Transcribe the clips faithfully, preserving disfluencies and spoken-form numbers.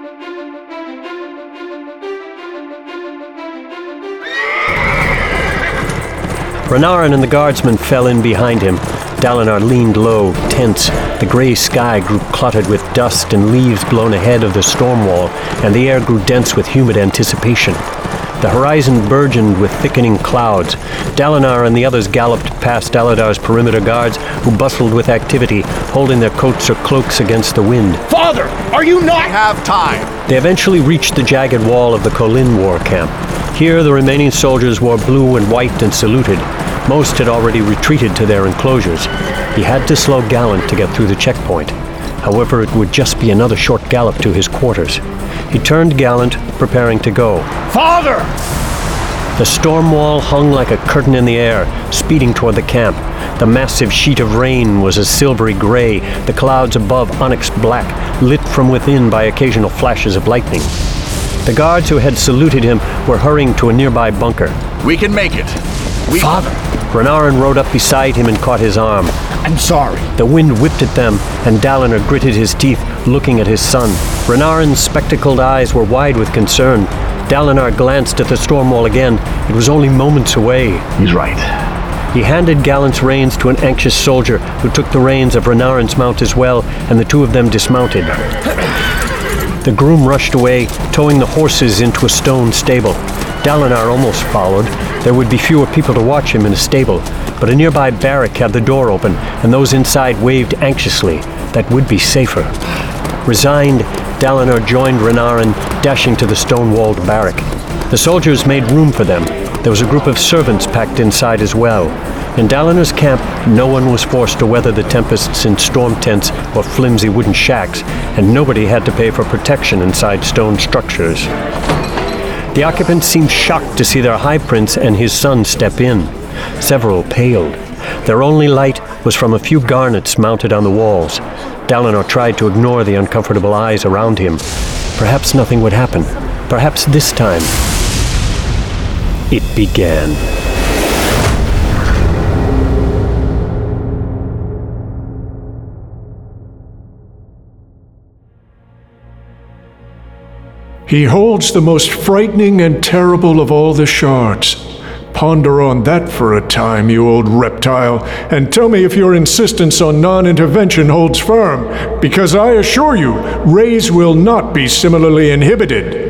Renarin and the guardsmen fell in behind him. Dalinar leaned low, tense. The grey sky grew clotted with dust and leaves blown ahead of the storm wall, and the air grew dense with humid anticipation. The horizon burgeoned with thickening clouds. Dalinar and the others galloped past Daladar's perimeter guards, who bustled with activity, holding their coats or cloaks against the wind. Father, are you not— We have time. They eventually reached the jagged wall of the Kholin war camp. Here, the remaining soldiers wore blue and white and saluted. Most had already retreated to their enclosures. He had to slow Gallant to get through the checkpoint. However, it would just be another short gallop to his quarters. He turned Gallant, preparing to go. Father! The storm wall hung like a curtain in the air, speeding toward the camp. The massive sheet of rain was a silvery gray, the clouds above onyx black, lit from within by occasional flashes of lightning. The guards who had saluted him were hurrying to a nearby bunker. We can make it. We... Father! Renarin rode up beside him and caught his arm. I'm sorry. The wind whipped at them, and Dalinar gritted his teeth, looking at his son. Renarin's spectacled eyes were wide with concern. Dalinar glanced at the storm wall again. It was only moments away. He's right. He handed Gallant's reins to an anxious soldier, who took the reins of Renarin's mount as well, and the two of them dismounted. The groom rushed away, towing the horses into a stone stable. Dalinar almost followed. There would be fewer people to watch him in a stable, but a nearby barrack had the door open, and those inside waved anxiously. That would be safer. Resigned, Dalinar joined Renarin, dashing to the stone-walled barrack. The soldiers made room for them. There was a group of servants packed inside as well. In Dalinar's camp, no one was forced to weather the tempests in storm tents or flimsy wooden shacks, and nobody had to pay for protection inside stone structures. The occupants seemed shocked to see their High Prince and his son step in. Several paled. Their only light was from a few garnets mounted on the walls. Dalinar tried to ignore the uncomfortable eyes around him. Perhaps nothing would happen. Perhaps this time. It began. He holds the most frightening and terrible of all the shards. Ponder on that for a time, you old reptile, and tell me if your insistence on non-intervention holds firm, because I assure you, Rays will not be similarly inhibited.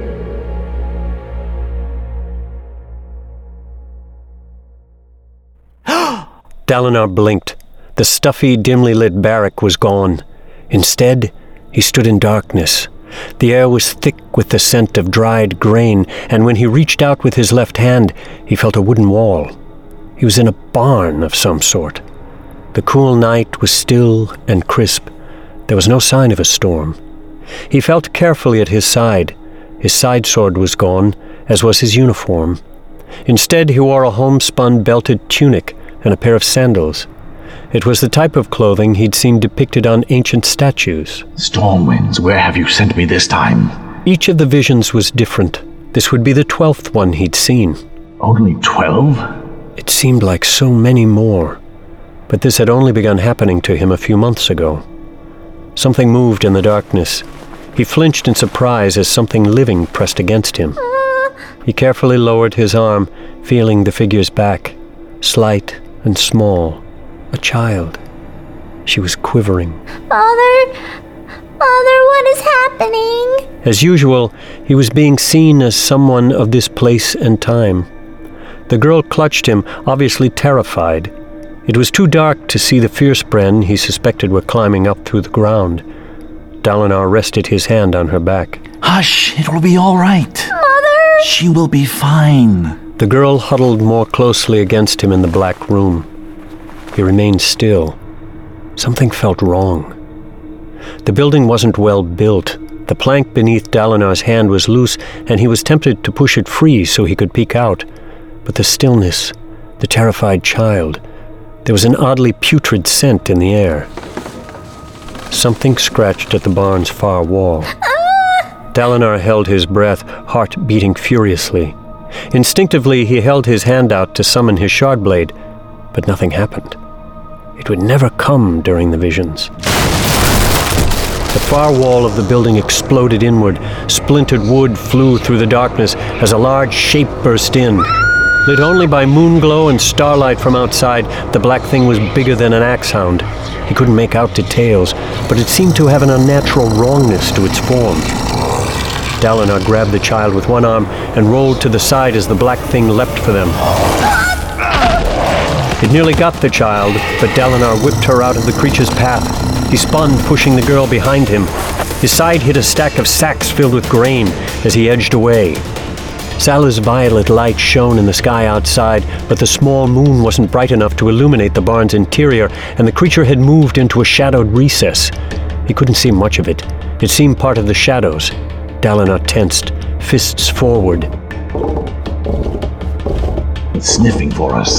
Dalinar blinked. The stuffy, dimly lit barrack was gone. Instead, he stood in darkness. The air was thick with the scent of dried grain, and when he reached out with his left hand, he felt a wooden wall. He was in a barn of some sort. The cool night was still and crisp. There was no sign of a storm. He felt carefully at his side. His side sword was gone, as was his uniform. Instead, he wore a homespun belted tunic and a pair of sandals. It was the type of clothing he'd seen depicted on ancient statues. Stormwinds, where have you sent me this time? Each of the visions was different. This would be the twelfth one he'd seen. Only twelve? It seemed like so many more. But this had only begun happening to him a few months ago. Something moved in the darkness. He flinched in surprise as something living pressed against him. He carefully lowered his arm, feeling the figure's back, slight and small. A child. She was quivering. Father? Father, what is happening? As usual, he was being seen as someone of this place and time. The girl clutched him, obviously terrified. It was too dark to see the fierce bren he suspected were climbing up through the ground. Dalinar rested his hand on her back. Hush, it will be all right. Mother? She will be fine. The girl huddled more closely against him in the black room. He remained still. Something felt wrong. The building wasn't well built. The plank beneath Dalinar's hand was loose, and he was tempted to push it free so he could peek out. But the stillness, the terrified child, there was an oddly putrid scent in the air. Something scratched at the barn's far wall. Ah! Dalinar held his breath, heart beating furiously. Instinctively, he held his hand out to summon his shard blade, but nothing happened. It would never come during the visions. The far wall of the building exploded inward. Splintered wood flew through the darkness as a large shape burst in. Lit only by moon glow and starlight from outside, the black thing was bigger than an axe hound. He couldn't make out details, but it seemed to have an unnatural wrongness to its form. Dalinar grabbed the child with one arm and rolled to the side as the black thing leapt for them. It nearly got the child, but Dalinar whipped her out of the creature's path. He spun, pushing the girl behind him. His side hit a stack of sacks filled with grain as he edged away. Sala's violet light shone in the sky outside, but the small moon wasn't bright enough to illuminate the barn's interior, and the creature had moved into a shadowed recess. He couldn't see much of it. It seemed part of the shadows. Dalinar tensed, fists forward. It's sniffing for us.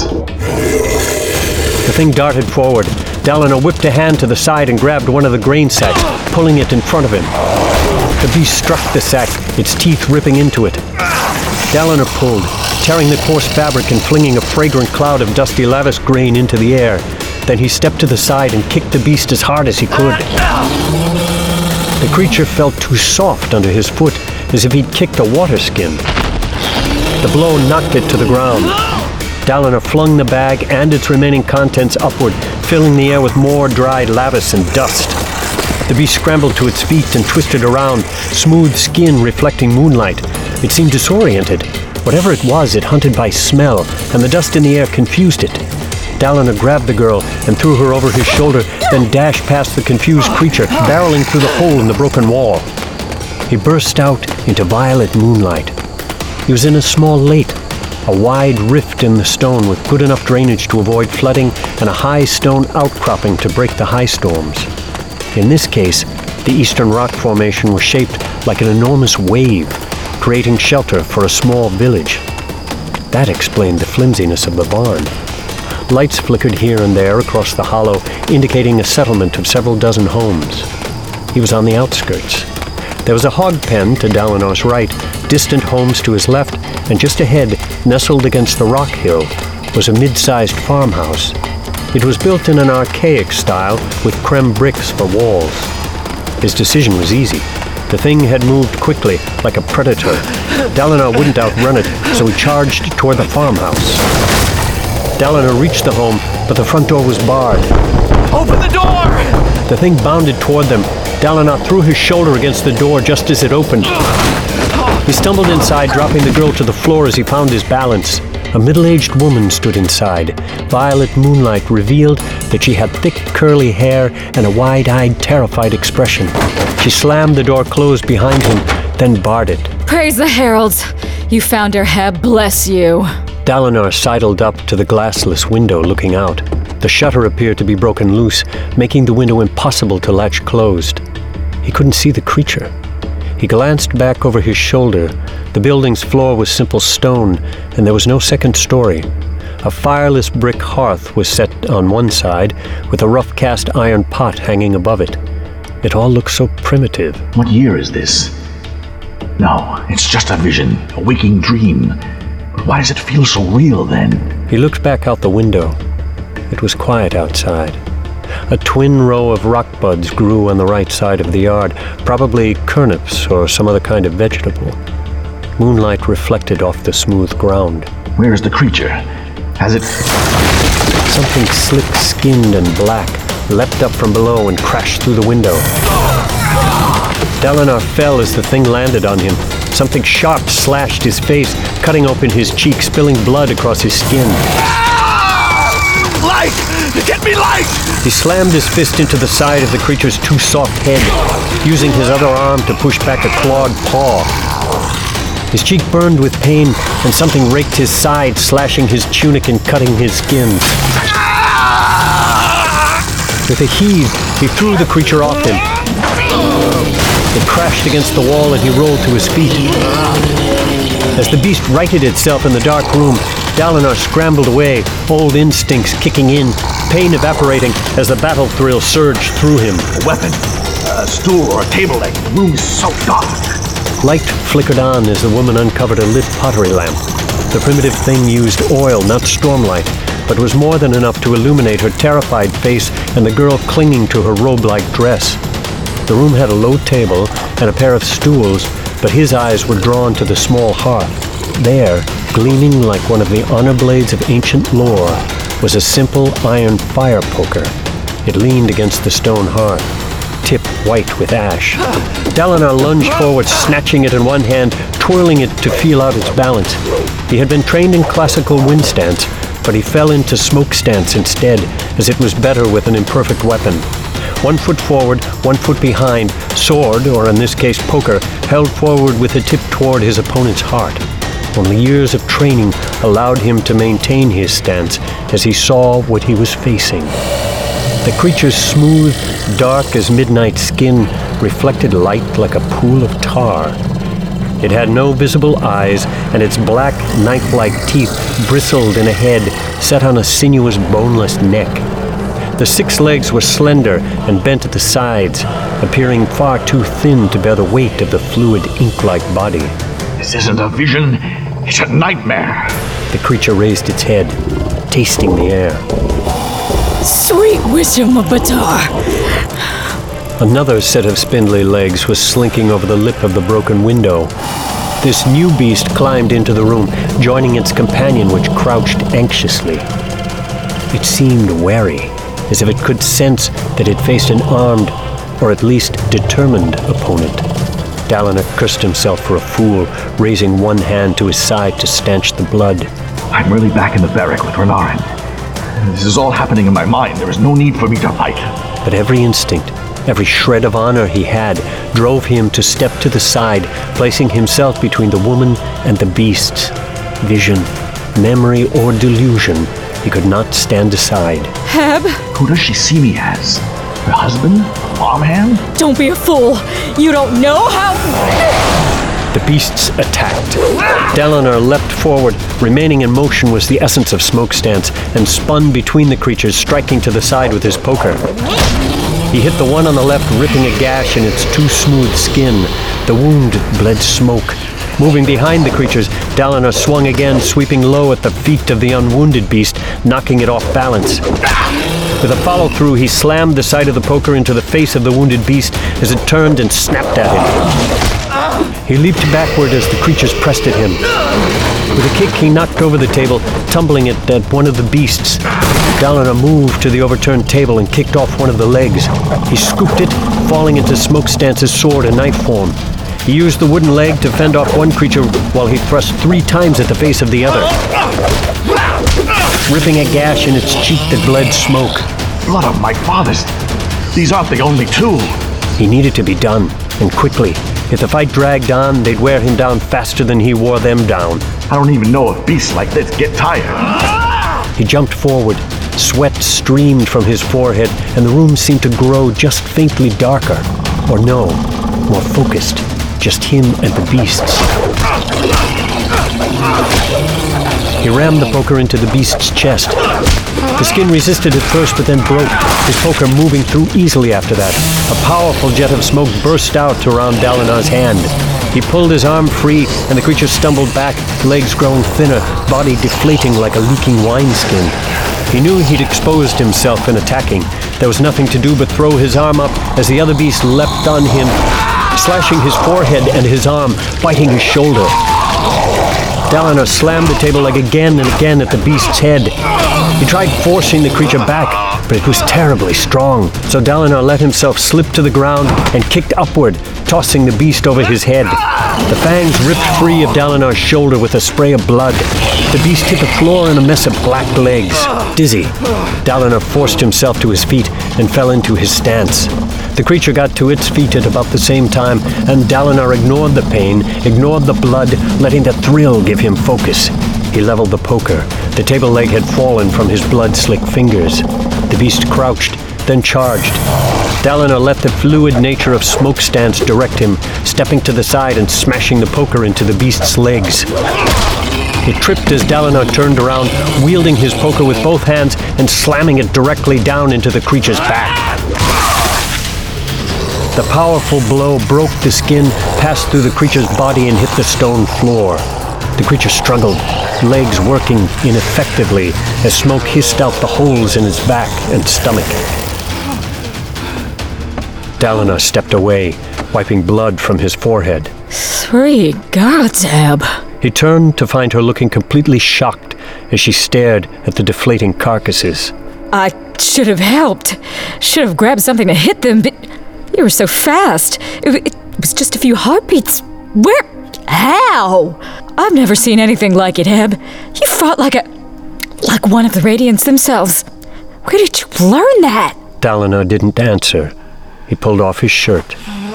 The thing darted forward. Dalinar whipped a hand to the side and grabbed one of the grain sacks, pulling it in front of him. The beast struck the sack, its teeth ripping into it. Dalinar pulled, tearing the coarse fabric and flinging a fragrant cloud of dusty lattice grain into the air. Then he stepped to the side and kicked the beast as hard as he could. The creature felt too soft under his foot, as if he'd kicked a water skin. The blow knocked it to the ground. Dalinar flung the bag and its remaining contents upward, filling the air with more dried lattice and dust. The beast scrambled to its feet and twisted around, smooth skin reflecting moonlight. It seemed disoriented. Whatever it was, it hunted by smell, and the dust in the air confused it. Dalinar grabbed the girl and threw her over his shoulder, then dashed past the confused creature, barreling through the hole in the broken wall. He burst out into violet moonlight. He was in a small lake, a wide rift in the stone with good enough drainage to avoid flooding and a high stone outcropping to break the high storms. In this case, the eastern rock formation was shaped like an enormous wave, creating shelter for a small village. That explained the flimsiness of the barn. Lights flickered here and there across the hollow, indicating a settlement of several dozen homes. He was on the outskirts. There was a hog pen to Dalinar's right, distant homes to his left, and just ahead, nestled against the rock hill, was a mid-sized farmhouse. It was built in an archaic style with creme bricks for walls. His decision was easy. The thing had moved quickly, like a predator. Dalinar wouldn't outrun it, so he charged toward the farmhouse. Dalinar reached the home, but the front door was barred. Open the door! The thing bounded toward them. Dalinar threw his shoulder against the door just as it opened. He stumbled inside, dropping the girl to the floor as he found his balance. A middle-aged woman stood inside. Violet moonlight revealed that she had thick, curly hair and a wide-eyed, terrified expression. She slammed the door closed behind him, then barred it. Praise the heralds! You found her Heb, bless you! Dalinar sidled up to the glassless window, looking out. The shutter appeared to be broken loose, making the window impossible to latch closed. He couldn't see the creature. He glanced back over his shoulder. The building's floor was simple stone, and there was no second story. A fireless brick hearth was set on one side, with a rough cast iron pot hanging above it. It all looked so primitive. What year is this? No, it's just a vision, a waking dream. But why does it feel so real then? He looked back out the window. It was quiet outside. A twin row of rock buds grew on the right side of the yard, probably turnips or some other kind of vegetable. Moonlight reflected off the smooth ground. Where is the creature? Has it... Something slick-skinned and black leapt up from below and crashed through the window. Dalinar fell as the thing landed on him. Something sharp slashed his face, cutting open his cheek, spilling blood across his skin. Light! Get me light! He slammed his fist into the side of the creature's too soft head, using his other arm to push back a clawed paw. His cheek burned with pain, and something raked his side, slashing his tunic and cutting his skin. With a heave, he threw the creature off him. It crashed against the wall and he rolled to his feet. As the beast righted itself in the dark room, Dalinar scrambled away, old instincts kicking in, pain evaporating as the battle thrill surged through him. A weapon, a stool or a table leg. The room is so dark. Light flickered on as the woman uncovered a lit pottery lamp. The primitive thing used oil, not stormlight, but was more than enough to illuminate her terrified face and the girl clinging to her robe-like dress. The room had a low table and a pair of stools, but his eyes were drawn to the small hearth. There, gleaming like one of the honor blades of ancient lore, was a simple iron fire poker. It leaned against the stone hearth, tip white with ash. Dalinar lunged forward, snatching it in one hand, twirling it to feel out its balance. He had been trained in classical wind stance, but he fell into smoke stance instead, as it was better with an imperfect weapon. One foot forward, one foot behind, sword, or in this case poker, held forward with a tip toward his opponent's heart. Only years of training allowed him to maintain his stance as he saw what he was facing. The creature's smooth, dark as midnight skin reflected light like a pool of tar. It had no visible eyes, and its black, knife-like teeth bristled in a head set on a sinuous, boneless neck. The six legs were slender and bent at the sides, appearing far too thin to bear the weight of the fluid, ink-like body. This isn't a vision, it's a nightmare. The creature raised its head, tasting the air. Sweet wisdom of Batar! Another set of spindly legs was slinking over the lip of the broken window. This new beast climbed into the room, joining its companion, which crouched anxiously. It seemed wary, as if it could sense that it faced an armed, or at least determined, opponent. Dalinar cursed himself for a fool, raising one hand to his side to stanch the blood. I'm really back in the barrack with Renarin. This is all happening in my mind. There is no need for me to fight. But every instinct, every shred of honor he had, drove him to step to the side, placing himself between the woman and the beasts. Vision, memory, or delusion, he could not stand aside. Heb, Who does she see me as? Her husband? Farmhand? don't be a fool. You don't know how... The beasts attacked. Dalinar leapt forward. Remaining in motion was the essence of smoke stance, and spun between the creatures, striking to the side with his poker. He hit the one on the left, ripping a gash in its too smooth skin. The wound bled smoke. Moving behind the creatures, Dalinar swung again, sweeping low at the feet of the unwounded beast, knocking it off balance. With a follow-through, he slammed the side of the poker into the face of the wounded beast as it turned and snapped at him. He leaped backward as the creatures pressed at him. With a kick, he knocked over the table, tumbling it at one of the beasts. Dalinar moved to the overturned table and kicked off one of the legs. He scooped it, falling into Smokestance's sword and knife form. He used the wooden leg to fend off one creature while he thrust three times at the face of the other, ripping a gash in its cheek that bled smoke. Blood of my fathers. These aren't the only two. He needed to be done, and quickly. If the fight dragged on, they'd wear him down faster than he wore them down. I don't even know if beasts like this get tired. He jumped forward. Sweat streamed from his forehead, and the room seemed to grow just faintly darker. Or no, more focused. Just him and the beasts. He rammed the poker into the beast's chest. The skin resisted at first, but then broke, his poker moving through easily after that. A powerful jet of smoke burst out around Dalinar's hand. He pulled his arm free, and the creature stumbled back, legs growing thinner, body deflating like a leaking wineskin. He knew he'd exposed himself in attacking. There was nothing to do but throw his arm up as the other beast leapt on him, slashing his forehead and his arm, biting his shoulder. Dalinar slammed the table leg again and again at the beast's head. He tried forcing the creature back, but it was terribly strong, so Dalinar let himself slip to the ground and kicked upward, tossing the beast over his head. The fangs ripped free of Dalinar's shoulder with a spray of blood. The beast hit the floor in a mess of black legs. Dizzy, Dalinar forced himself to his feet and fell into his stance. The creature got to its feet at about the same time, and Dalinar ignored the pain, ignored the blood, letting the thrill give him focus. He leveled the poker. The table leg had fallen from his blood-slick fingers. The beast crouched, then charged. Dalinar let the fluid nature of Smokestance direct him, stepping to the side and smashing the poker into the beast's legs. It tripped as Dalinar turned around, wielding his poker with both hands and slamming it directly down into the creature's back. The powerful blow broke the skin, passed through the creature's body and hit the stone floor. The creature struggled, legs working ineffectively as smoke hissed out the holes in his back and stomach. Dalinar stepped away, wiping blood from his forehead. Three gods, Heb. He turned to find her looking completely shocked as she stared at the deflating carcasses. I should have helped. Should have grabbed something to hit them, but you were so fast. It, it was just a few heartbeats. Where? How? I've never seen anything like it, Heb. You fought like a... like one of the Radiants themselves. Where did you learn that? Dalinar didn't answer. He pulled off his shirt.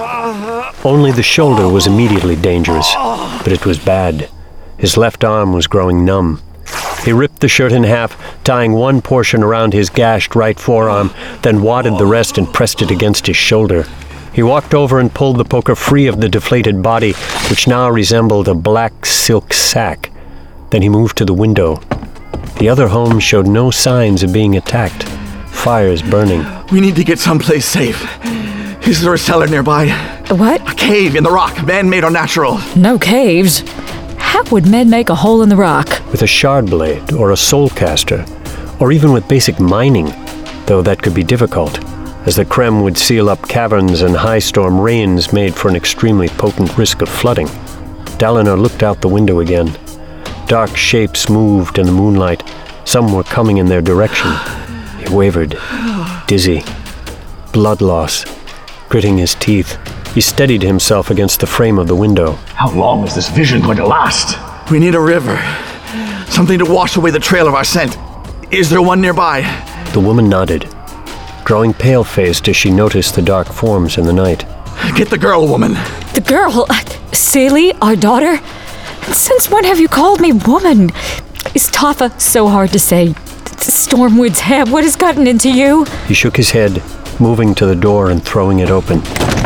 Only the shoulder was immediately dangerous, but it was bad. His left arm was growing numb. He ripped the shirt in half, tying one portion around his gashed right forearm, then wadded the rest and pressed it against his shoulder. He walked over and pulled the poker free of the deflated body, which now resembled a black silk sack. Then he moved to the window. The other homes showed no signs of being attacked. Fires burning. We need to get someplace safe. Is there a cellar nearby? What? A cave in the rock, man-made or natural. No caves. How would men make a hole in the rock? With a shard blade or a soul caster, or even with basic mining, though that could be difficult, as the Krem would seal up caverns and high storm rains made for an extremely potent risk of flooding. Dalinar looked out the window again. Dark shapes moved in the moonlight. Some were coming in their direction. He wavered, dizzy, blood loss. Gritting his teeth, he steadied himself against the frame of the window. How long is this vision going to last? We need a river. Something to wash away the trail of our scent. Is there one nearby? The woman nodded, growing pale-faced as she noticed the dark forms in the night. Get the girl, woman. The girl? Seelie, our daughter? Since when have you called me woman? Is Tafa so hard to say? Stormwood's Heb, what has gotten into you? He shook his head, moving to the door and throwing it open.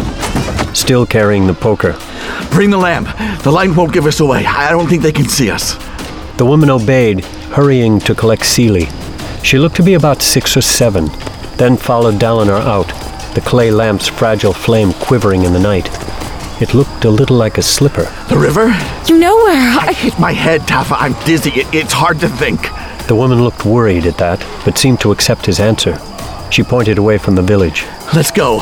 Still carrying the poker. Bring the lamp. The light won't give us away. I don't think they can see us. The woman obeyed, hurrying to collect Seelie. She looked to be about six or seven, then followed Dalinar out, the clay lamp's fragile flame quivering in the night. It looked a little like a slipper. The river? You know where I I... hit my head, Tafa. I'm dizzy. It, it's hard to think. The woman looked worried at that, but seemed to accept his answer. She pointed away from the village. Let's go.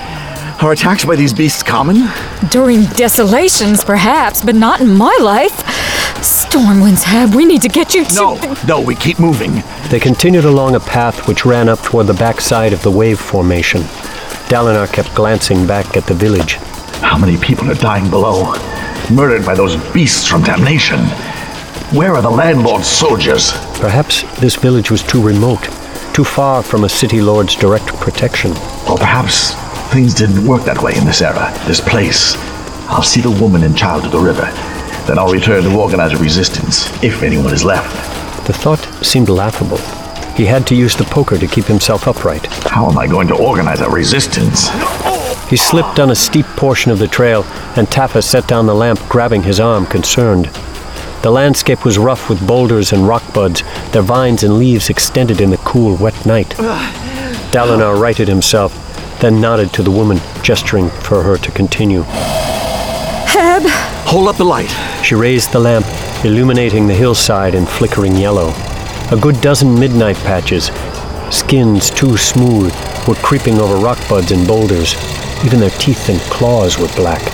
Are attacks by these beasts common? During desolations, perhaps, but not in my life. Stormwind's Heb, we need to get you to... No, no, we keep moving. They continued along a path which ran up toward the backside of the wave formation. Dalinar kept glancing back at the village. How many people are dying below? Murdered by those beasts from damnation. Where are the landlord's soldiers? Perhaps this village was too remote, too far from a city lord's direct protection. Or perhaps things didn't work that way in this era, this place. I'll see the woman and child to the river. Then I'll return to organize a resistance, if anyone is left. The thought seemed laughable. He had to use the poker to keep himself upright. How am I going to organize a resistance? He slipped on a steep portion of the trail, and Tafa set down the lamp, grabbing his arm, concerned. The landscape was rough with boulders and rock buds. Their vines and leaves extended in the cool, wet night. Dalinar righted himself, then nodded to the woman, gesturing for her to continue. Heb! Hold up the light. She raised the lamp, illuminating the hillside in flickering yellow. A good dozen midnight patches, skins too smooth, were creeping over rock buds and boulders. Even their teeth and claws were black.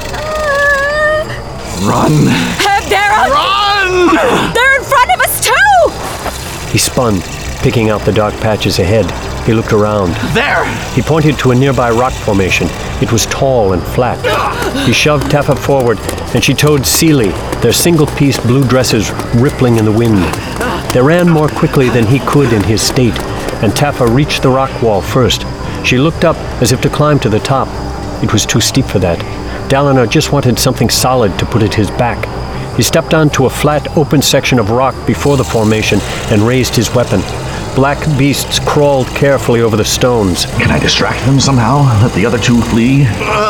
Run. Heb, they're on... Run! They're in front of us, too! He spun, picking out the dark patches ahead. He looked around. There! He pointed to a nearby rock formation. It was tall and flat. He shoved Tafa forward, and she towed Seelie, their single-piece blue dresses rippling in the wind. They ran more quickly than he could in his state, and Tafa reached the rock wall first. She looked up as if to climb to the top. It was too steep for that. Dalinar just wanted something solid to put at his back. He stepped onto a flat, open section of rock before the formation and raised his weapon. Black beasts crawled carefully over the stones. Can I distract them somehow? Let the other two flee?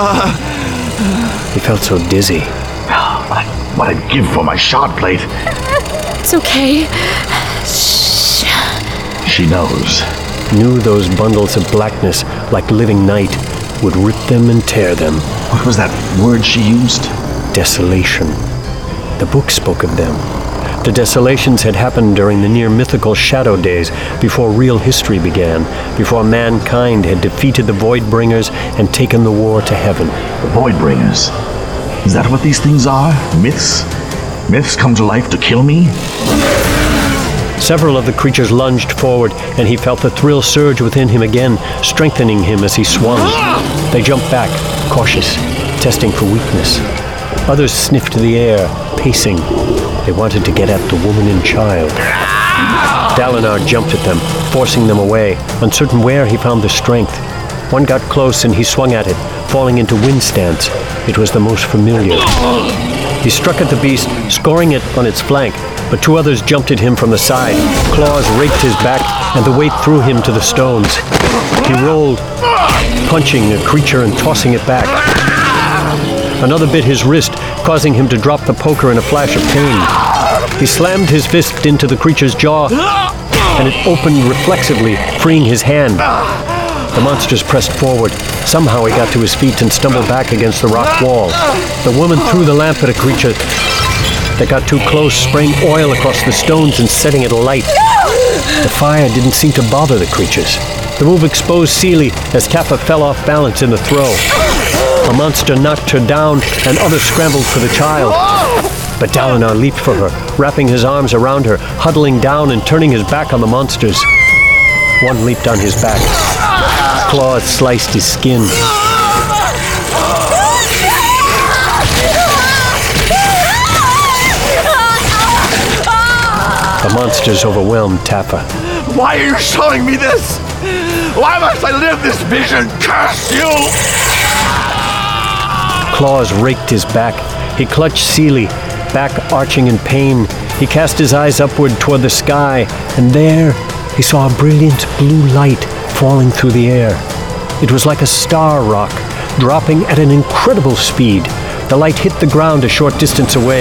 He felt so dizzy. What, I, what I'd give for my shard plate. It's okay. Shh. She knows. Knew those bundles of blackness, like living night, would rip them and tear them. What was that word she used? Desolation. The book spoke of them. The desolations had happened during the near-mythical Shadow Days, before real history began, before mankind had defeated the Voidbringers and taken the war to heaven. The Voidbringers? Is that what these things are? Myths? Myths come to life to kill me? Several of the creatures lunged forward, and he felt the thrill surge within him again, strengthening him as he swung. They jumped back, cautious, testing for weakness. Others sniffed the air, pacing. They wanted to get at the woman and child. Dalinar jumped at them, forcing them away, uncertain where he found the strength. One got close and he swung at it, falling into wind stance. It was the most familiar. He struck at the beast, scoring it on its flank, but two others jumped at him from the side. Claws raked his back, and the weight threw him to the stones. He rolled, punching a creature and tossing it back. Another bit his wrist, causing him to drop the poker in a flash of pain. He slammed his fist into the creature's jaw, and it opened reflexively, freeing his hand. The monsters pressed forward. Somehow he got to his feet and stumbled back against the rock wall. The woman threw the lamp at a creature that got too close, spraying oil across the stones and setting it alight. The fire didn't seem to bother the creatures. The move exposed Seelie as Taffa fell off balance in the throw. A monster knocked her down, and others scrambled for the child. But Dalinar leaped for her, wrapping his arms around her, huddling down and turning his back on the monsters. One leaped on his back. Claws sliced his skin. The monsters overwhelmed Taffa. Why are you showing me this? Why must I live this vision? Curse you! Claws raked his back. He clutched Seelie, back arching in pain. He cast his eyes upward toward the sky, and there he saw a brilliant blue light falling through the air. It was like a star rock, dropping at an incredible speed. The light hit the ground a short distance away.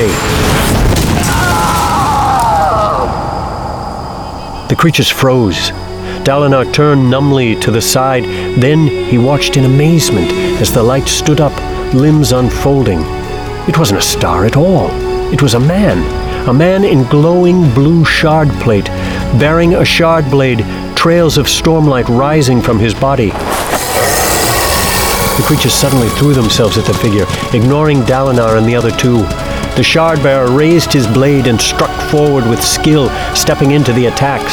The creatures froze. Dalinar turned numbly to the side. Then he watched in amazement as the light stood up, limbs unfolding. It wasn't a star at all. It was a man. A man in glowing blue shard plate, bearing a shard blade, trails of stormlight rising from his body. The creatures suddenly threw themselves at the figure, ignoring Dalinar and the other two. The shard bearer raised his blade and struck forward with skill, stepping into the attacks.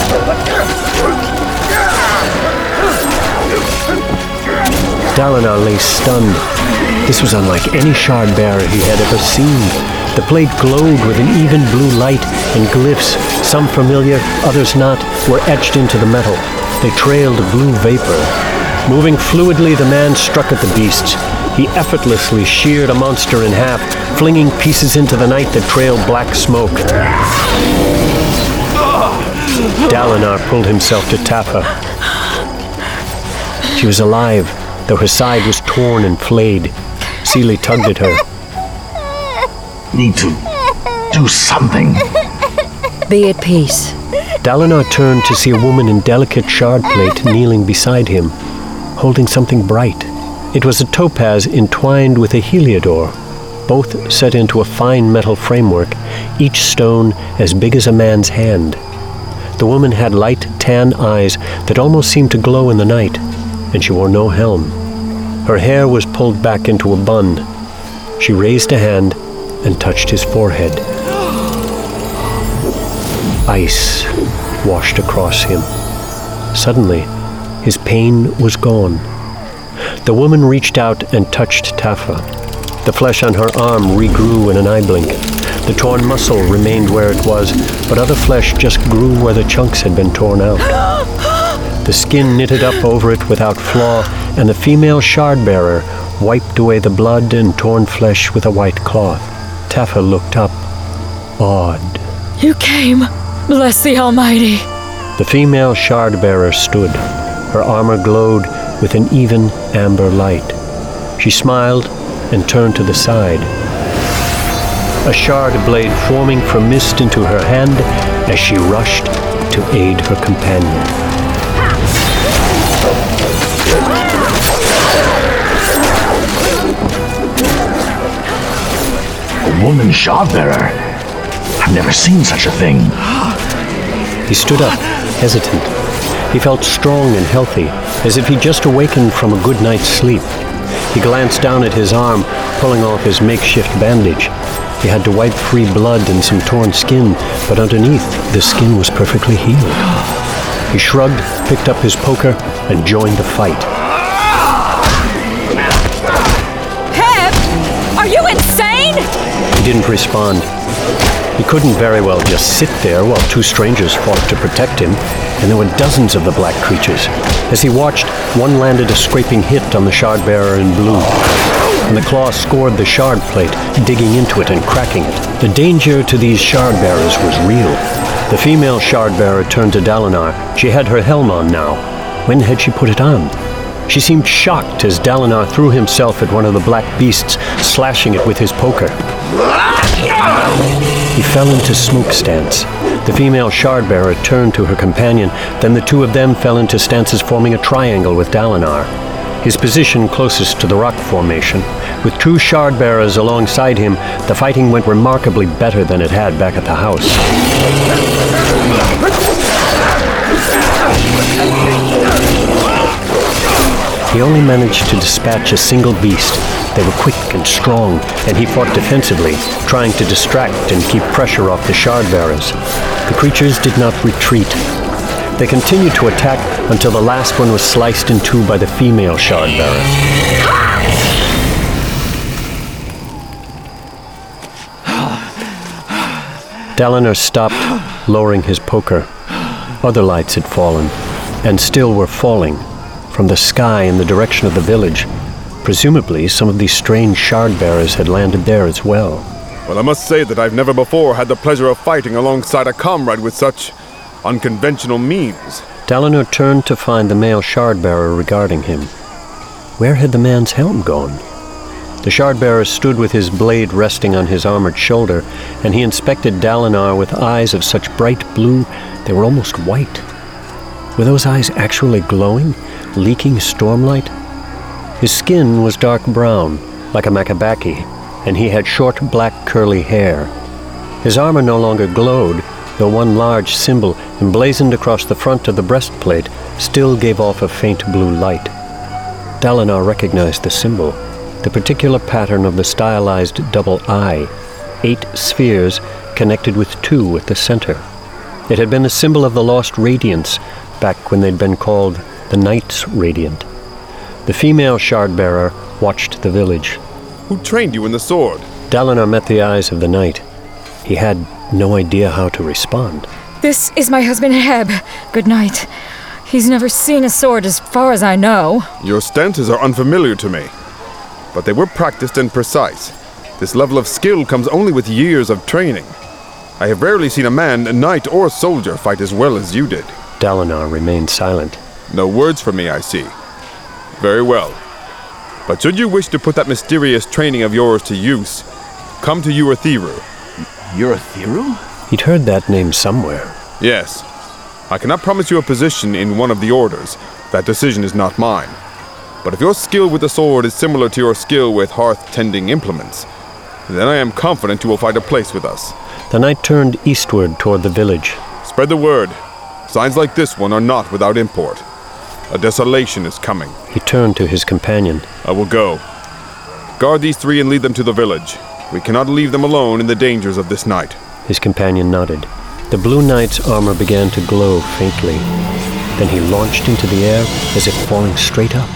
Dalinar lay stunned. This was unlike any shard bearer he had ever seen. The plate glowed with an even blue light, and glyphs, some familiar, others not, were etched into the metal. They trailed blue vapor. Moving fluidly, the man struck at the beasts. He effortlessly sheared a monster in half, flinging pieces into the night that trailed black smoke. Dalinar pulled himself to Taffa. She was alive, though her side was torn and flayed. Seelie tugged at her. Need to do something. Be at peace. Dalinar turned to see a woman in delicate shard plate kneeling beside him, holding something bright. It was a topaz entwined with a heliodor, both set into a fine metal framework, each stone as big as a man's hand. The woman had light tan eyes that almost seemed to glow in the night, and she wore no helm. Her hair was pulled back into a bun. She raised a hand and touched his forehead. Ice washed across him. Suddenly, his pain was gone. The woman reached out and touched Taffa. The flesh on her arm regrew in an eye blink. The torn muscle remained where it was, but other flesh just grew where the chunks had been torn out. The skin knitted up over it without flaw, and the female shard-bearer wiped away the blood and torn flesh with a white cloth. Taffa looked up, awed. You came. Bless the Almighty. The female shard-bearer stood. Her armor glowed with an even amber light. She smiled and turned to the side. A shard blade forming from mist into her hand as she rushed to aid her companion. A woman shard bearer. I've never seen such a thing. He stood up, hesitant. He felt strong and healthy, as if he'd just awakened from a good night's sleep. He glanced down at his arm, pulling off his makeshift bandage. He had to wipe free blood and some torn skin, but underneath, the skin was perfectly healed. He shrugged, picked up his poker, and joined the fight. Heb! Are you insane? He didn't respond. He couldn't very well just sit there while two strangers fought to protect him, and there were dozens of the black creatures. As he watched, one landed a scraping hit on the shard-bearer in blue, and the claw scored the shard plate, digging into it and cracking it. The danger to these shard-bearers was real. The female shard-bearer turned to Dalinar. She had her helm on now. When had she put it on? She seemed shocked as Dalinar threw himself at one of the black beasts, slashing it with his poker. He fell into smoke stance. The female shard-bearer turned to her companion, then the two of them fell into stances forming a triangle with Dalinar. His position closest to the rock formation. With two shard-bearers alongside him, the fighting went remarkably better than it had back at the house. He only managed to dispatch a single beast. They were quick and strong, and he fought defensively, trying to distract and keep pressure off the shard-bearers. The creatures did not retreat. They continued to attack until the last one was sliced in two by the female shard-bearer. Dalinar stopped, lowering his poker. Other lights had fallen, and still were falling, from the sky in the direction of the village. Presumably, some of these strange shard-bearers had landed there as well. Well, I must say that I've never before had the pleasure of fighting alongside a comrade with such unconventional means. Dalinar turned to find the male shard-bearer regarding him. Where had the man's helm gone? The shard-bearer stood with his blade resting on his armored shoulder, and he inspected Dalinar with eyes of such bright blue they were almost white. Were those eyes actually glowing, leaking stormlight? His skin was dark brown, like a Makabaki, and he had short black curly hair. His armor no longer glowed, though one large symbol emblazoned across the front of the breastplate still gave off a faint blue light. Dalinar recognized the symbol, the particular pattern of the stylized double eye, eight spheres connected with two at the center. It had been the symbol of the lost radiance back when they'd been called the Knights Radiant. The female shard-bearer watched the village. Who trained you in the sword? Dalinar met the eyes of the knight. He had no idea how to respond. This is my husband Heb. Good night. He's never seen a sword as far as I know. Your stances are unfamiliar to me, but they were practiced and precise. This level of skill comes only with years of training. I have rarely seen a man, a knight or soldier, fight as well as you did. Dalinar remained silent. No words from me, I see. Very well. But should you wish to put that mysterious training of yours to use, come to Urithiru. Urithiru? He'd heard that name somewhere. Yes. I cannot promise you a position in one of the orders. That decision is not mine. But if your skill with the sword is similar to your skill with hearth-tending implements, then I am confident you will find a place with us. The knight turned eastward toward the village. Spread the word. Signs like this one are not without import. A desolation is coming. He turned to his companion. I will go. Guard these three and lead them to the village. We cannot leave them alone in the dangers of this night. His companion nodded. The blue knight's armor began to glow faintly. Then he launched into the air as if falling straight up.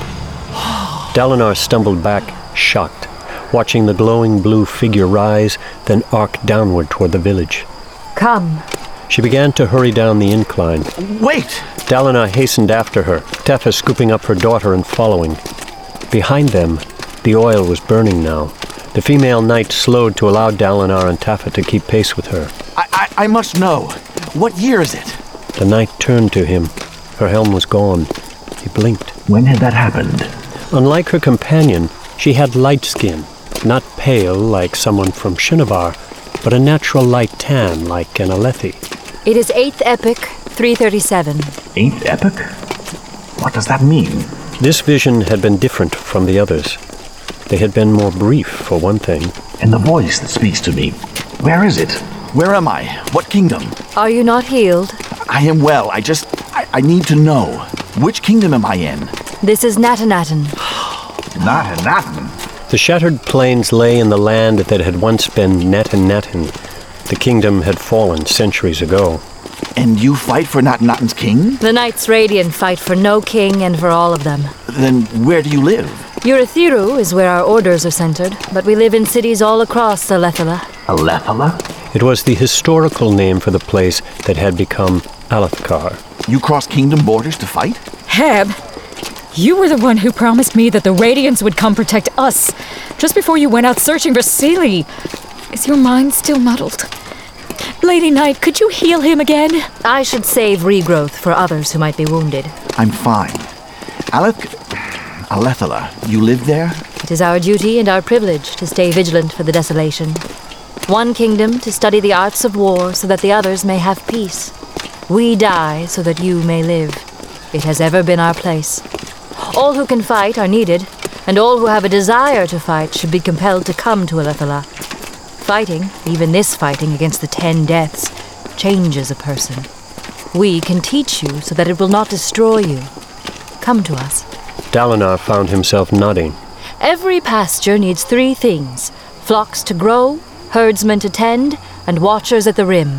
Dalinar stumbled back, shocked, watching the glowing blue figure rise, then arc downward toward the village. Come. She began to hurry down the incline. Wait! Dalinar hastened after her, Teffa scooping up her daughter and following. Behind them, the oil was burning now. The female knight slowed to allow Dalinar and Teffa to keep pace with her. I, I, I must know. What year is it? The knight turned to him. Her helm was gone. He blinked. When had that happened? Unlike her companion, she had light skin, not pale like someone from Shinovar, but a natural light tan like an Alethi. It is eighth epic, three thirty-seven. Eighth epoch? What does that mean? This vision had been different from the others. They had been more brief, for one thing. And the voice that speaks to me, where is it? Where am I? What kingdom? Are you not healed? I am well. I just... I, I need to know. Which kingdom am I in? This is Natanatan. Not a nothing. The shattered plains lay in the land that had once been Natanatan. The kingdom had fallen centuries ago. And you fight for Natanatan's king? The Knights Radiant fight for no king and for all of them. Then where do you live? Urithiru is where our orders are centered, but we live in cities all across Alethala. Alethala? It was the historical name for the place that had become Alethkar. You cross kingdom borders to fight? Heb, you were the one who promised me that the Radiants would come protect us, just before you went out searching for Seelie. Is your mind still muddled? Lady Knight, could you heal him again? I should save regrowth for others who might be wounded. I'm fine. Aleth... Alethala, you live there? It is our duty and our privilege to stay vigilant for the desolation. One kingdom to study the arts of war so that the others may have peace. We die so that you may live. It has ever been our place. All who can fight are needed, and all who have a desire to fight should be compelled to come to Alethala. Fighting, even this fighting against the Ten Deaths, changes a person. We can teach you so that it will not destroy you. Come to us. Dalinar found himself nodding. Every pasture needs three things: flocks to grow, herdsmen to tend, and watchers at the rim.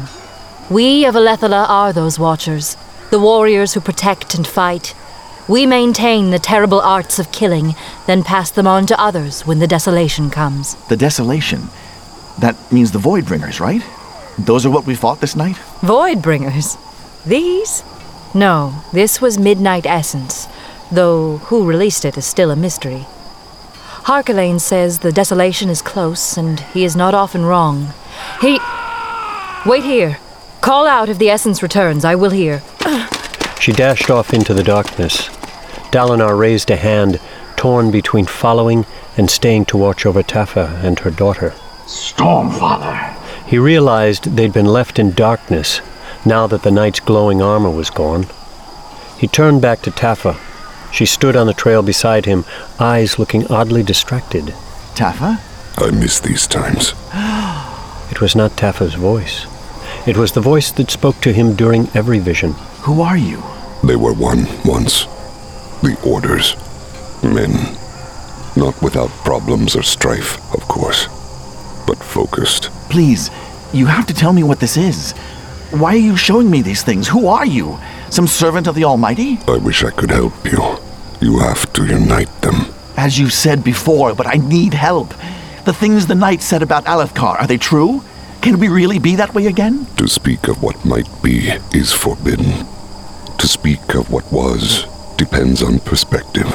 We of Alethala are those watchers, the warriors who protect and fight. We maintain the terrible arts of killing, then pass them on to others when the desolation comes. The desolation? That means the Voidbringers, right? Those are what we fought this night? Voidbringers? These? No, this was Midnight Essence, though who released it is still a mystery. Harkelain says the desolation is close, and he is not often wrong. He... Wait here. Call out if the essence returns. I will hear. She dashed off into the darkness. Dalinar raised a hand, torn between following and staying to watch over Taffa and her daughter. Stormfather. He realized they'd been left in darkness, now that the knight's glowing armor was gone. He turned back to Taffa. She stood on the trail beside him, eyes looking oddly distracted. Taffa? I miss these times. It was not Taffa's voice. It was the voice that spoke to him during every vision. Who are you? They were one once. The Orders. Men. Not without problems or strife, of course, but focused. Please, you have to tell me what this is. Why are you showing me these things? Who are you? Some servant of the Almighty? I wish I could help you. You have to unite them. As you said before, but I need help. The things the knight said about Alethkar, are they true? Can we really be that way again? To speak of what might be is forbidden. To speak of what was depends on perspective.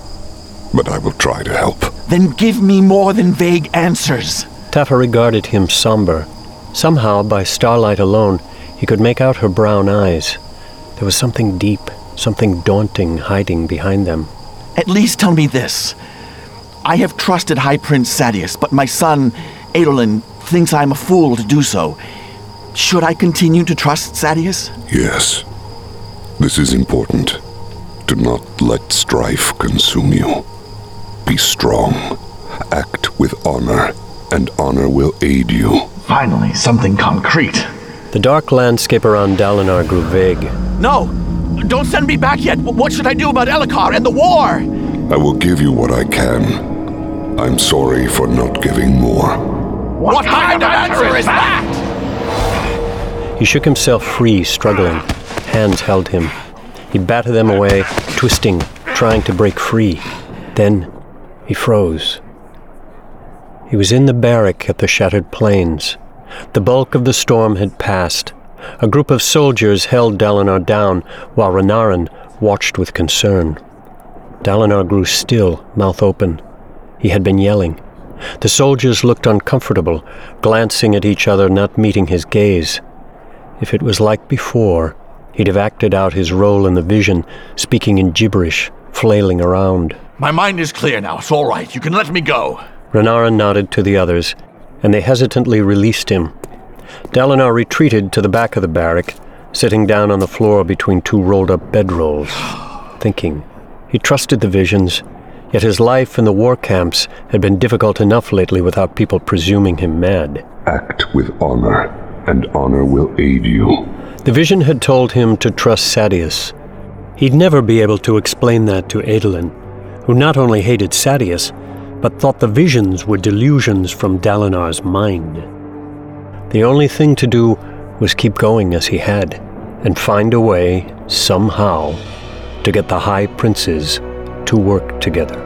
But I will try to help. Then give me more than vague answers. Taffa regarded him somber. Somehow, by starlight alone, he could make out her brown eyes. There was something deep, something daunting hiding behind them. At least tell me this. I have trusted High Prince Sadeas, but my son, Adolin, thinks I'm a fool to do so. Should I continue to trust Sadeas? Yes. This is important. Do not let strife consume you. Be strong. Act with honor, and honor will aid you. Finally, something concrete. The dark landscape around Dalinar grew vague. No! Don't send me back yet! What should I do about Elhokar and the war? I will give you what I can. I'm sorry for not giving more. What, what kind of answer is that? He shook himself free, struggling. Hands held him. He batted them away, twisting, trying to break free. Then he froze. He was in the barrack at the Shattered Plains. The bulk of the storm had passed. A group of soldiers held Dalinar down, while Renarin watched with concern. Dalinar grew still, mouth open. He had been yelling. The soldiers looked uncomfortable, glancing at each other, not meeting his gaze. If it was like before, he'd have acted out his role in the vision, speaking in gibberish, flailing around. My mind is clear now. It's all right. You can let me go. Renarin nodded to the others, and they hesitantly released him. Dalinar retreated to the back of the barrack, sitting down on the floor between two rolled-up bedrolls, thinking. He trusted the visions, yet his life in the war camps had been difficult enough lately without people presuming him mad. Act with honor, and honor will aid you. The vision had told him to trust Sadeas. He'd never be able to explain that to Adolin, who not only hated Sadeas, but thought the visions were delusions from Dalinar's mind. The only thing to do was keep going as he had, and find a way, somehow, to get the High Princes to work together.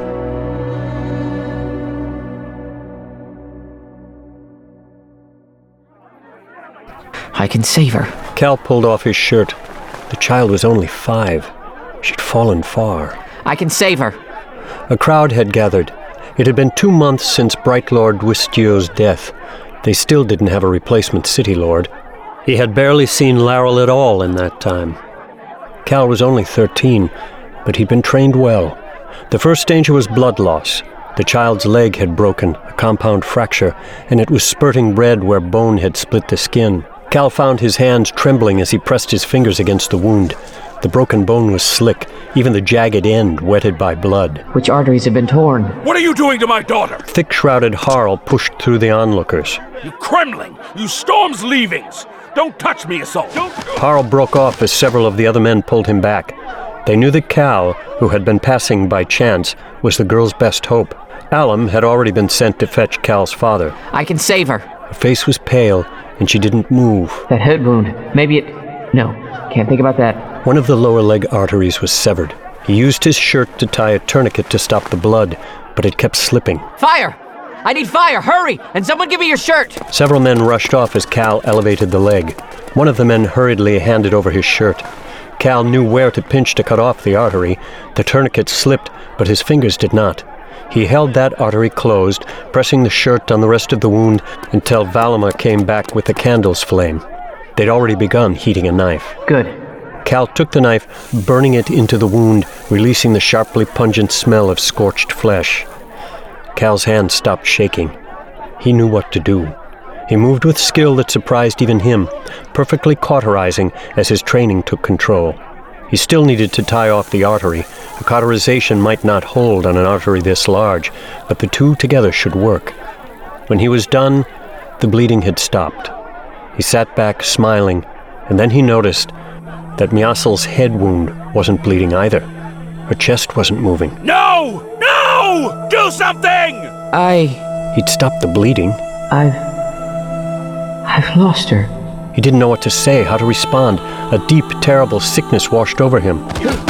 I can save her. Cal pulled off his shirt. The child was only five. She'd fallen far. I can save her. A crowd had gathered. It had been two months since Bright Lord Wistio's death. They still didn't have a replacement City Lord. He had barely seen Laral at all in that time. Cal was only thirteen, but he'd been trained well. The first danger was blood loss. The child's leg had broken, a compound fracture, and it was spurting red where bone had split the skin. Cal found his hands trembling as he pressed his fingers against the wound. The broken bone was slick, even the jagged end wetted by blood. Which arteries have been torn? What are you doing to my daughter? Thick-shrouded Harl pushed through the onlookers. You Kremling! You Storm's leavings! Don't touch me, Assault! Don't... Harl broke off as several of the other men pulled him back. They knew that Cal, who had been passing by chance, was the girl's best hope. Alum had already been sent to fetch Cal's father. I can save her. Her face was pale, and she didn't move. That head wound, maybe it... No, can't think about that. One of the lower leg arteries was severed. He used his shirt to tie a tourniquet to stop the blood, but it kept slipping. Fire! I need fire! Hurry! And someone give me your shirt! Several men rushed off as Cal elevated the leg. One of the men hurriedly handed over his shirt. Cal knew where to pinch to cut off the artery. The tourniquet slipped, but his fingers did not. He held that artery closed, pressing the shirt on the rest of the wound until Valima came back with the candle's flame. They'd already begun heating a knife. Good. Cal took the knife, burning it into the wound, releasing the sharply pungent smell of scorched flesh. Cal's hand stopped shaking. He knew what to do. He moved with skill that surprised even him, perfectly cauterizing as his training took control. He still needed to tie off the artery. A cauterization might not hold on an artery this large, but the two together should work. When he was done, the bleeding had stopped. He sat back, smiling, and then he noticed that Miasil's head wound wasn't bleeding either. Her chest wasn't moving. No! No! Do something! I... He'd stopped the bleeding. I've... I've lost her. He didn't know what to say, how to respond. A deep, terrible sickness washed over him.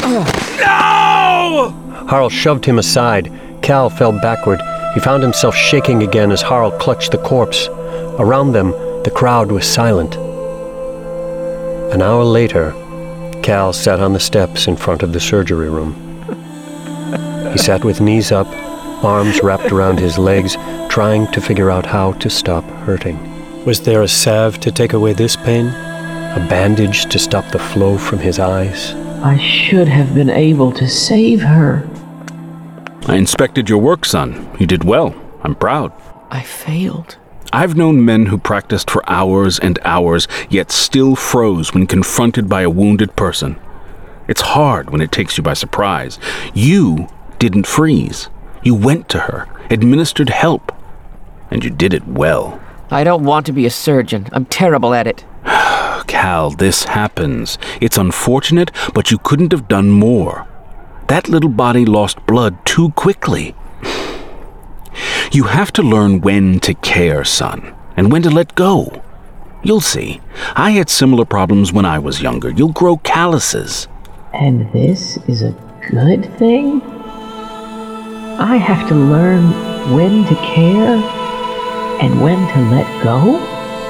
No! Harl shoved him aside. Cal fell backward. He found himself shaking again as Harl clutched the corpse. Around them, the crowd was silent. An hour later, Cal sat on the steps in front of the surgery room. He sat with knees up, arms wrapped around his legs, trying to figure out how to stop hurting. Was there a salve to take away this pain? A bandage to stop the flow from his eyes? I should have been able to save her. I inspected your work, son. You did well. I'm proud. I failed. I've known men who practiced for hours and hours, yet still froze when confronted by a wounded person. It's hard when it takes you by surprise. You didn't freeze. You went to her, administered help, and you did it well. I don't want to be a surgeon. I'm terrible at it. Cal, this happens. It's unfortunate, but you couldn't have done more. That little body lost blood too quickly. You have to learn when to care, son, and when to let go. You'll see. I had similar problems when I was younger. You'll grow calluses. And this is a good thing? I have to learn when to care and when to let go?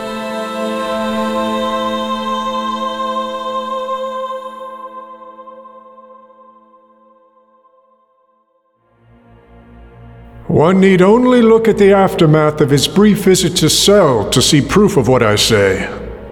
One need only look at the aftermath of his brief visit to Sel to see proof of what I say.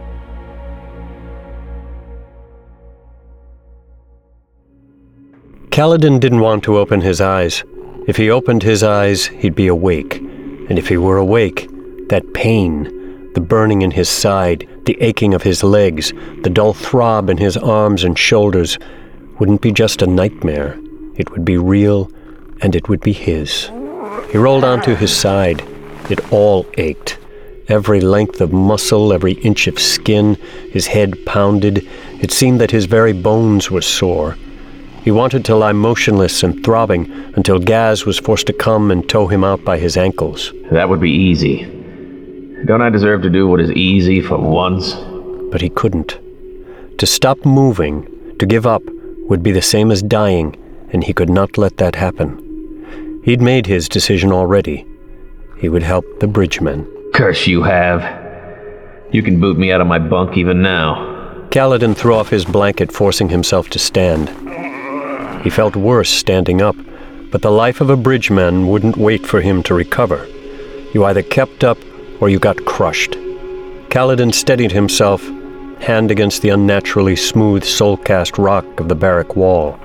Kaladin didn't want to open his eyes. If he opened his eyes, he'd be awake. And if he were awake, that pain, the burning in his side, the aching of his legs, the dull throb in his arms and shoulders, wouldn't be just a nightmare. It would be real, and it would be his. He rolled onto his side. It all ached. Every length of muscle, every inch of skin, his head pounded. It seemed that his very bones were sore. He wanted to lie motionless and throbbing until Gaz was forced to come and tow him out by his ankles. That would be easy. Don't I deserve to do what is easy for once? But he couldn't. To stop moving, to give up, would be the same as dying, and he could not let that happen. He'd made his decision already. He would help the bridgemen. Curse you have. You can boot me out of my bunk even now. Kaladin threw off his blanket, forcing himself to stand. He felt worse standing up, but the life of a bridgeman wouldn't wait for him to recover. You either kept up or you got crushed. Kaladin steadied himself, hand against the unnaturally smooth soul-cast rock of the barrack wall.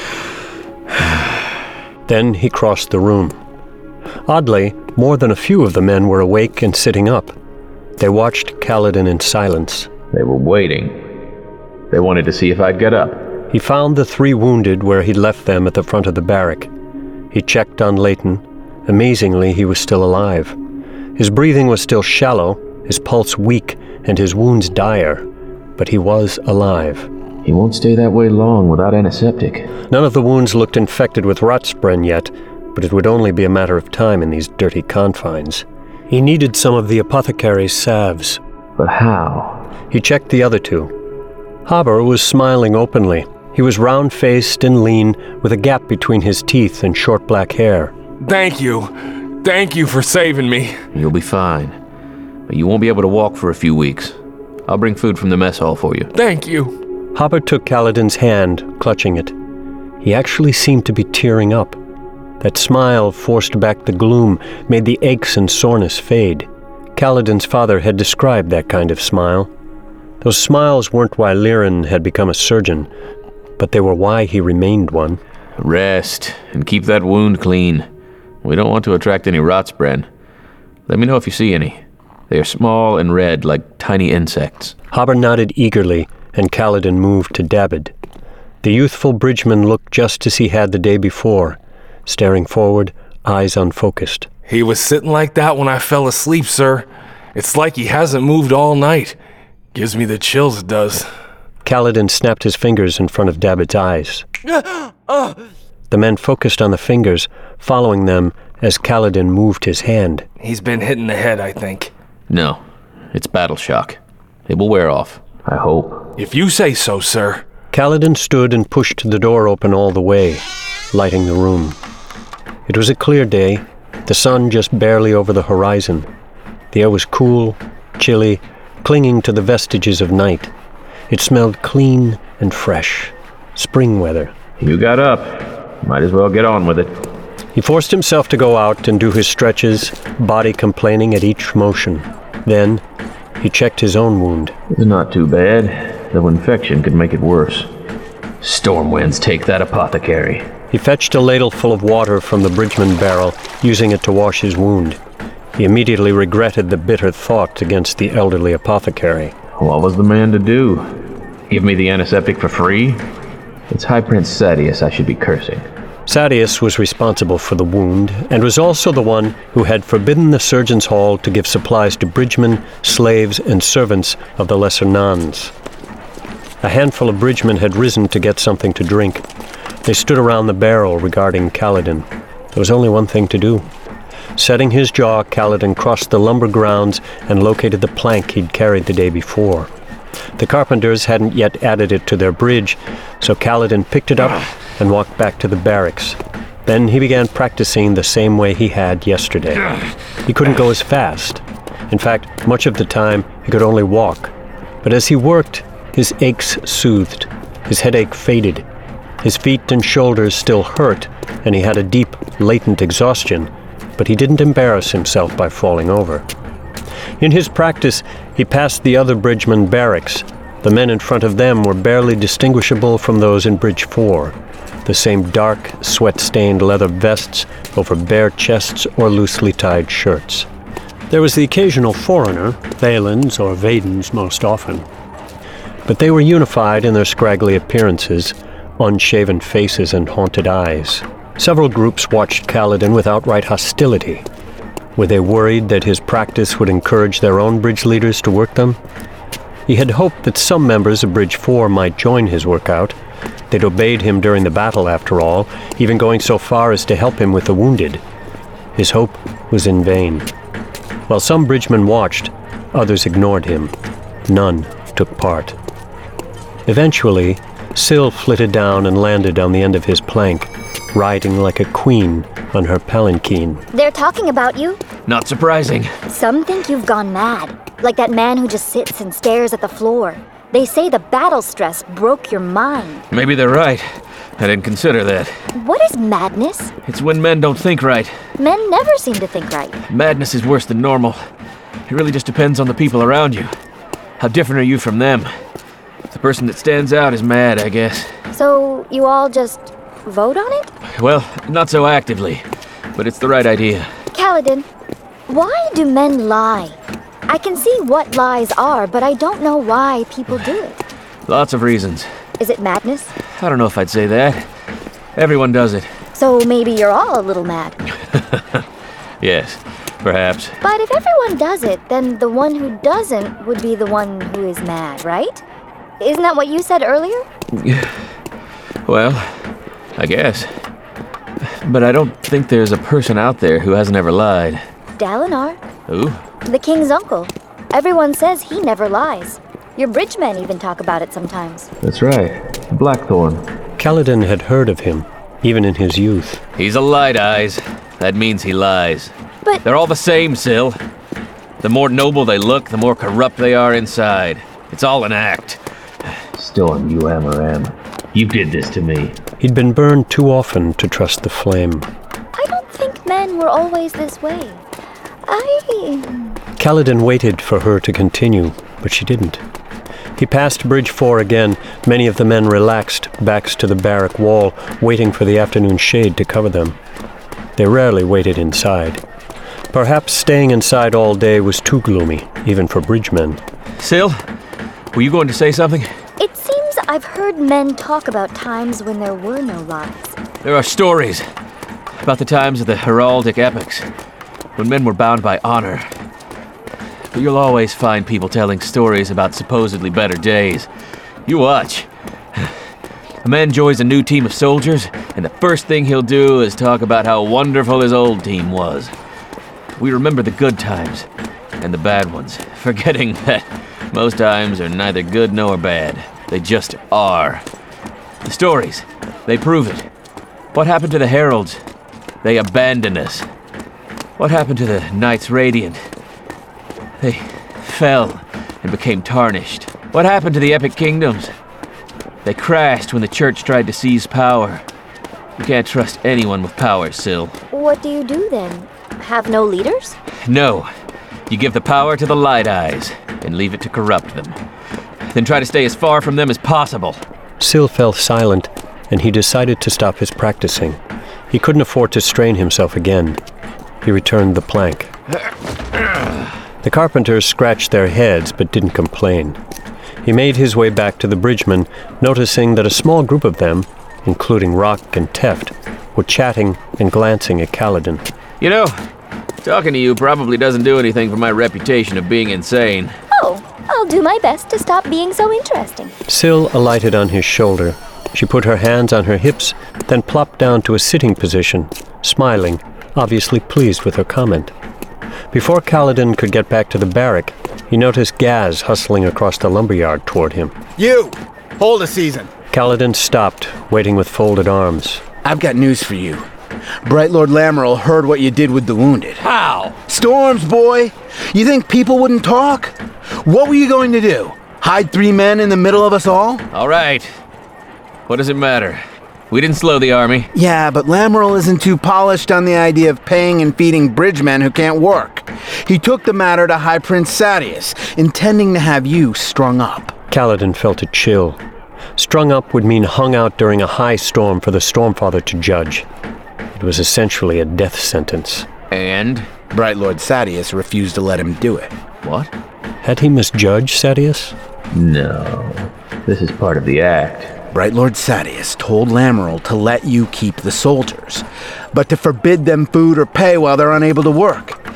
Then he crossed the room. Oddly, more than a few of the men were awake and sitting up. They watched Kaladin in silence. They were waiting. They wanted to see if I'd get up. He found the three wounded where he'd left them at the front of the barrack. He checked on Leighton. Amazingly, he was still alive. His breathing was still shallow, his pulse weak, and his wounds dire, but he was alive. He won't stay that way long without antiseptic. None of the wounds looked infected with rotspren yet, but it would only be a matter of time in these dirty confines. He needed some of the apothecary's salves. But how? He checked the other two. Haber was smiling openly. He was round-faced and lean, with a gap between his teeth and short black hair. Thank you. Thank you for saving me. You'll be fine. But you won't be able to walk for a few weeks. I'll bring food from the mess hall for you. Thank you. Haber took Kaladin's hand, clutching it. He actually seemed to be tearing up. That smile forced back the gloom, made the aches and soreness fade. Kaladin's father had described that kind of smile. Those smiles weren't why Lirin had become a surgeon, but they were why he remained one. Rest, and keep that wound clean. We don't want to attract any rotspren. Let me know if you see any. They are small and red, like tiny insects. Haber nodded eagerly, and Kaladin moved to David. The youthful bridgeman looked just as he had the day before, staring forward, eyes unfocused. He was sitting like that when I fell asleep, sir. It's like he hasn't moved all night. Gives me the chills, it does. Kaladin snapped his fingers in front of David's eyes. The men focused on the fingers, following them as Kaladin moved his hand. He's been hit in the head, I think. No, it's battle shock. It will wear off, I hope. If you say so, sir. Kaladin stood and pushed the door open all the way, lighting the room. It was a clear day, the sun just barely over the horizon. The air was cool, chilly, clinging to the vestiges of night. It smelled clean and fresh. Spring weather. You got up. Might as well get on with it. He forced himself to go out and do his stretches, body complaining at each motion. Then, he checked his own wound. It's not too bad, though infection could make it worse. Storm winds take that apothecary. He fetched a ladle full of water from the bridgeman barrel, using it to wash his wound. He immediately regretted the bitter thought against the elderly apothecary. What was the man to do? Give me the antiseptic for free? It's High Prince Sadeas I should be cursing. Sadeas was responsible for the wound, and was also the one who had forbidden the surgeon's hall to give supplies to bridgemen, slaves, and servants of the lesser nuns. A handful of bridgemen had risen to get something to drink. They stood around the barrel regarding Kaladin. There was only one thing to do. Setting his jaw, Kaladin crossed the lumber grounds and located the plank he'd carried the day before. The carpenters hadn't yet added it to their bridge, so Kaladin picked it up and walked back to the barracks. Then he began practicing the same way he had yesterday. He couldn't go as fast. In fact, much of the time, he could only walk. But as he worked, his aches soothed. His headache faded. His feet and shoulders still hurt, and he had a deep, latent exhaustion, but he didn't embarrass himself by falling over. In his practice, he passed the other bridgemen barracks. The men in front of them were barely distinguishable from those in Bridge four. The same dark, sweat-stained leather vests over bare chests or loosely tied shirts. There was the occasional foreigner, Valens or Vadens most often. But they were unified in their scraggly appearances, unshaven faces and haunted eyes. Several groups watched Kaladin with outright hostility. Were they worried that his practice would encourage their own bridge leaders to work them? He had hoped that some members of Bridge four might join his workout. They'd obeyed him during the battle, after all, even going so far as to help him with the wounded. His hope was in vain. While some bridgemen watched, others ignored him. None took part. Eventually, Syl flitted down and landed on the end of his plank, riding like a queen on her palanquin. They're talking about you. Not surprising. Some think you've gone mad, like that man who just sits and stares at the floor. They say the battle stress broke your mind. Maybe they're right. I didn't consider that. What is madness? It's when men don't think right. Men never seem to think right. Madness is worse than normal. It really just depends on the people around you. How different are you from them? The person that stands out is mad, I guess. So you all just vote on it? Well, not so actively, but it's the right idea. Kaladin, why do men lie? I can see what lies are, but I don't know why people do it. Lots of reasons. Is it madness? I don't know if I'd say that. Everyone does it. So maybe you're all a little mad. Yes, perhaps. But if everyone does it, then the one who doesn't would be the one who is mad, right? Isn't that what you said earlier? Well, I guess. But I don't think there's a person out there who hasn't ever lied. Dalinar. Who? The king's uncle. Everyone says he never lies. Your bridgemen even talk about it sometimes. That's right. Blackthorn. Kaladin had heard of him, even in his youth. He's a light eyes. That means he lies. But they're all the same, Syl. The more noble they look, the more corrupt they are inside. It's all an act. Storm, you Amaram. You did this to me. He'd been burned too often to trust the flame. I don't think men were always this way. I... Kaladin waited for her to continue, but she didn't. He passed Bridge four again. Many of the men relaxed, backs to the barrack wall, waiting for the afternoon shade to cover them. They rarely waited inside. Perhaps staying inside all day was too gloomy, even for bridgemen. Syl, were you going to say something? It seems I've heard men talk about times when there were no lies. There are stories about the times of the heraldic epics, when men were bound by honor. But you'll always find people telling stories about supposedly better days. You watch. A man joins a new team of soldiers, and the first thing he'll do is talk about how wonderful his old team was. We remember the good times and the bad ones, forgetting that most times are neither good nor bad. They just are. The stories, they prove it. What happened to the heralds? They abandoned us. What happened to the Knights Radiant? They fell and became tarnished. What happened to the Epic Kingdoms? They crashed when the Church tried to seize power. You can't trust anyone with power, Syl. What do you do then? Have no leaders? No. You give the power to the Light Eyes and leave it to corrupt them. Then try to stay as far from them as possible. Syl fell silent, and he decided to stop his practicing. He couldn't afford to strain himself again. He returned the plank. The carpenters scratched their heads but didn't complain. He made his way back to the bridgemen, noticing that a small group of them, including Rock and Teft, were chatting and glancing at Kaladin. You know, talking to you probably doesn't do anything for my reputation of being insane. Oh, I'll do my best to stop being so interesting. Syl alighted on his shoulder. She put her hands on her hips, then plopped down to a sitting position, smiling, obviously pleased with her comment. Before Kaladin could get back to the barrack, he noticed Gaz hustling across the lumberyard toward him. You! Hold a season! Kaladin stopped, waiting with folded arms. I've got news for you. Bright Lord Lamoral heard what you did with the wounded. How? Storms, boy! You think people wouldn't talk? What were you going to do? Hide three men in the middle of us all? All right. What does it matter? We didn't slow the army. Yeah, but Lamoral isn't too polished on the idea of paying and feeding bridgemen who can't work. He took the matter to High Prince Sadeas, intending to have you strung up. Kaladin felt a chill. Strung up would mean hung out during a high storm for the Stormfather to judge. It was essentially a death sentence. And? Bright Lord Sadeas refused to let him do it. What? Had he misjudged Sadeas? No. This is part of the act. Bright Lord Sadeas told Lamoral to let you keep the soldiers, but to forbid them food or pay while they're unable to work.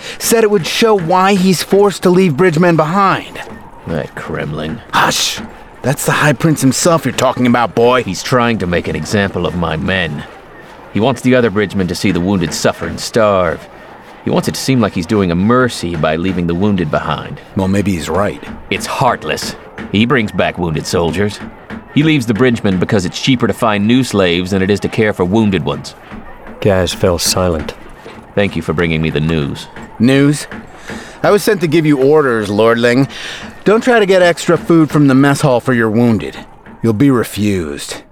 Said it would show why he's forced to leave bridgemen behind. That Kremling. Hush! That's the High Prince himself you're talking about, boy. He's trying to make an example of my men. He wants the other bridgemen to see the wounded suffer and starve. He wants it to seem like he's doing a mercy by leaving the wounded behind. Well, maybe he's right. It's heartless. He brings back wounded soldiers. He leaves the bridgemen because it's cheaper to find new slaves than it is to care for wounded ones. Gaz fell silent. Thank you for bringing me the news. News? I was sent to give you orders, Lordling. Don't try to get extra food from the mess hall for your wounded. You'll be refused.